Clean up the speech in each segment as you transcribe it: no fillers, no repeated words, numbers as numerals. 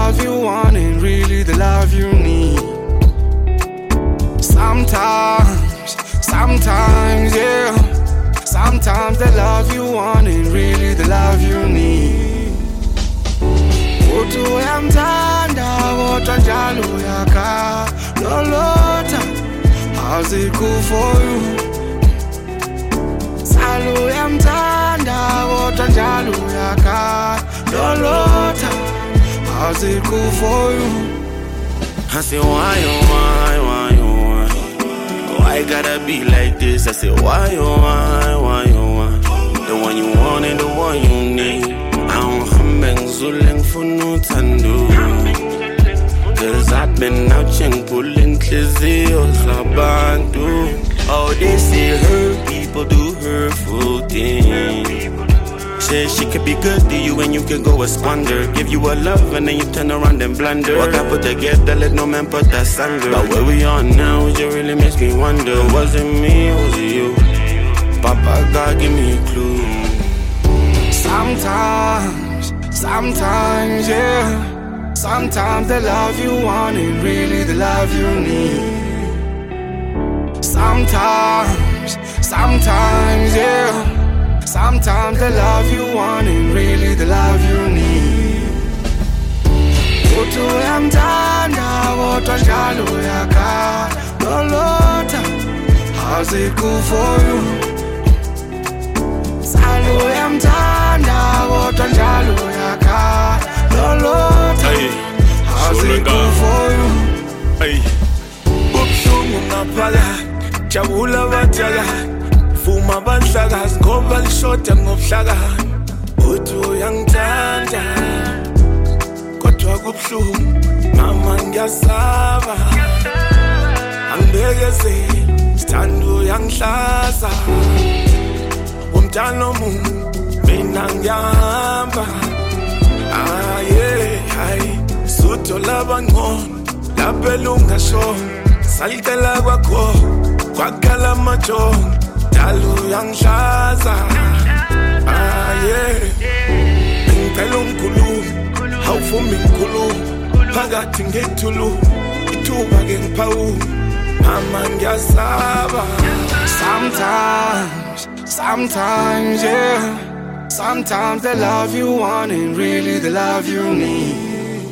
love you want ain't really the love you need. Sometimes, yeah. Sometimes the love you want ain't really the love you need. Uthi uyamthanda kodwa njalo uyakhala lolotha. How's it cool for you? Salo uyamthanda kodwa njalo uyakhala lolotha. How's it cool for you? I say why, oh why, why, oh why? Why gotta be like this? I say why, oh why, why, oh why? The one you want and the one you need. I don't humbeng zuleng for no tando. Cause I've been out ching pulling clizios abantu. Oh, they say hurt people do hurtful things. Say she could be good to you and you can go a squander. Give you a love and then you turn around and blunder. What I put together, let no man put asunder. But where we are now, it really makes me wonder. Was it me or was it you? Papa God, give me a clue. Sometimes, yeah. Sometimes the love you want ain't really the love you need. Sometimes, yeah. Sometimes the love you want ain't really the love you need. Uthi uyamthanda kodwa njalo uyakhala lolotha. How's it cool for you? Salo uyamthanda kodwa njalo uyakhala lolotha. How's it cool for you? Hey, bubuhlungu ngaphakathi, jabula batshaka. Fuma banhlakazi ngoba lishoda ngobuhlakani. Uthi uyangithanda kodwa kubuhlungu, mama ngiyasaba. Angibekezeli, sithanda uyangihlaza. Umntana omunye, mina ngiyahamba. Hayi, sutho labangcono, laphela ungashona. Salicela kwakho, kwakhala amajongo. Dalo uyangihlaza, ngicela ungikhuluma, awuvumi ngikhuluma. Phakathi ngethulumo, ithuba ke ngiphawula. Mama ngiyasaba. Sometimes, yeah. Sometimes the love you want ain't really the love you need.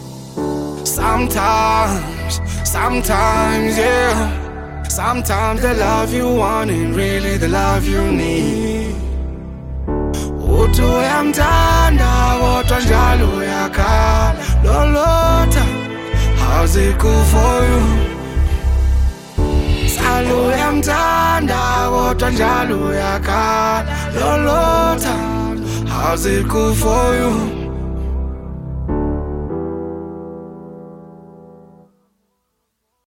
Sometimes, yeah. Sometimes the love you want ain't really the love you need. Uthi uyamthanda kodwa njalo uyakhala lolotha. How's it cool for you? Salo uyamthanda kodwa njalo uyakhala lolotha. How's it cool for you?